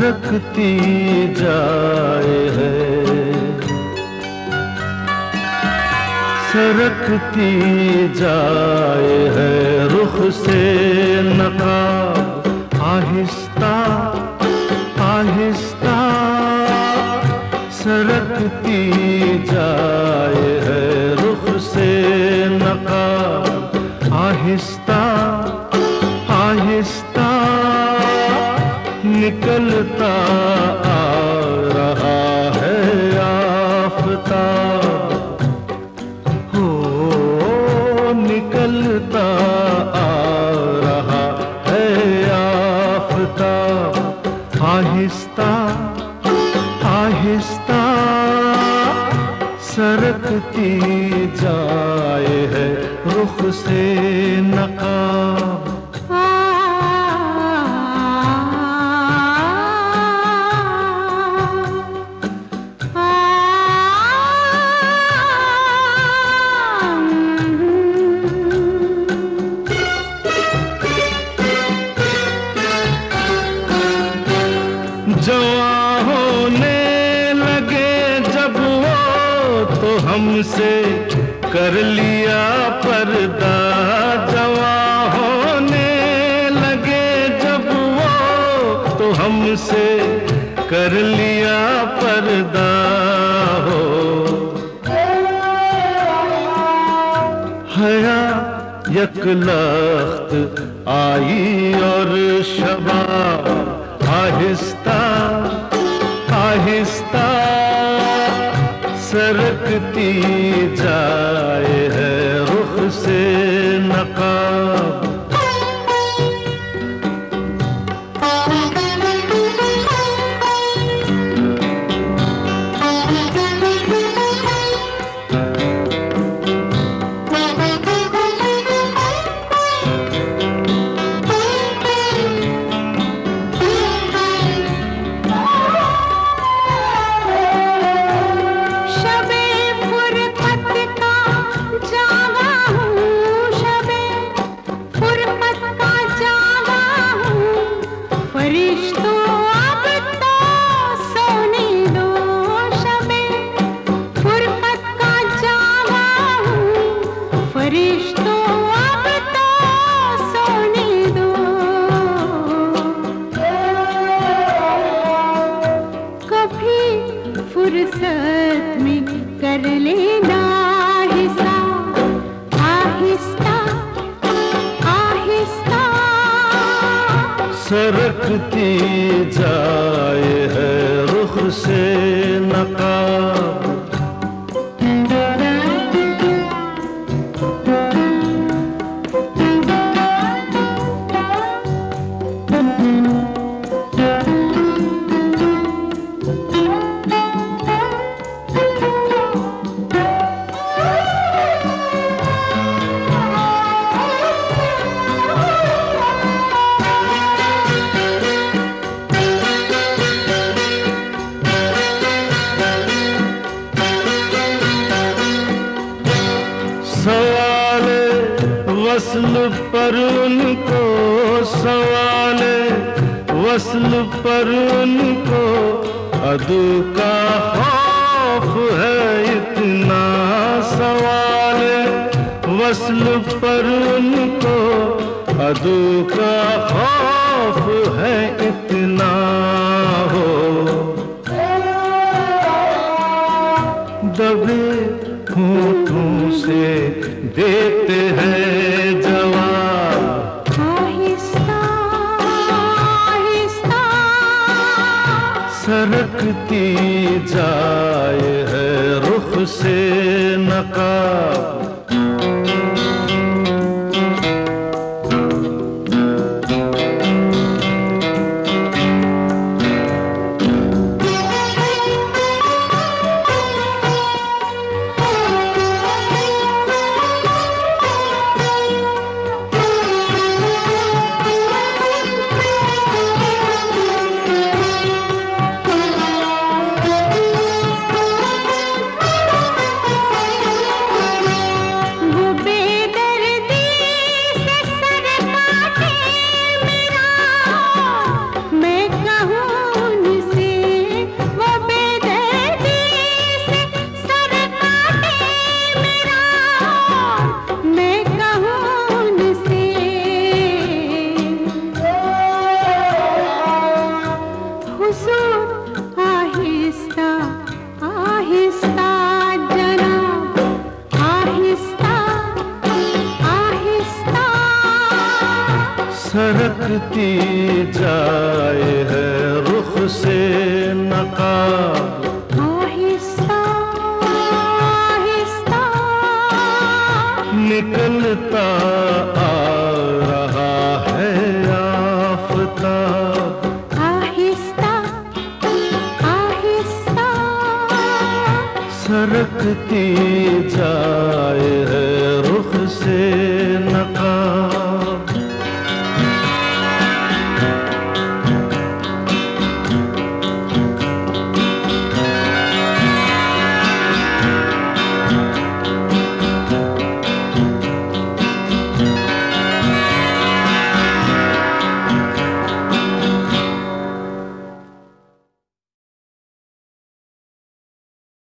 सरकती जाए है, सरकती जाए है रुख से नकाब, आहिस्ता आहिस्ता सरकती जाए है रुख से नकाब, आहिस्ता आहिस्ता निकलता आ रहा है आफताब, हो निकलता आ रहा है आफताब, आहिस्ता आहिस्ता सरकती जाए है रुख से नकाब। जवां होने लगे जब वो तो हमसे कर लिया पर्दा, जवां होने लगे जब वो तो हमसे कर लिया पर्दा हो, हया यकलख्त आई और शबाब, आहिस्ता आहिस्ता सरकती जाए है रुख से नकाब। फुर्सत में कर लेना हिसाब, आहिस्ता आहिस्ता सरकती जाए है रुख से नकाब। सवाले वस्ल पर उनको, सवाले वस्ल पर उनको अदू का खौफ है इतना, सवाले वस्ल पर उनको अदू का खौफ है इतना हो, दबे होठों से देते हैं जवाब, आहिस्ता आहिस्ता सरकती जाए है रुख से नकाब। सरकती जाए है रुख से नकाब। आहिस्ता आहिस्ता निकलता आ रहा है आफताब। आहिस्ता आहिस्ता सरकती जा